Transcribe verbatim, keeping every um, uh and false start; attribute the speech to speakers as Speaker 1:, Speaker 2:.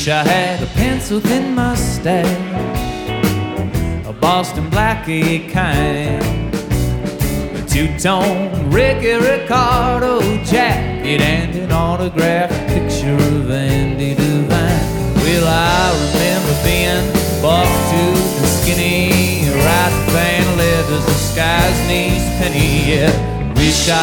Speaker 1: Wish I had a pencil-thin mustache, a Boston Blackie kind, a two-tone Ricky Ricardo jacket, and an autographed picture of Andy Devine. Well, I remember being buck-toothed and skinny, right fan leathers, disguised knees penny. Yeah, wish I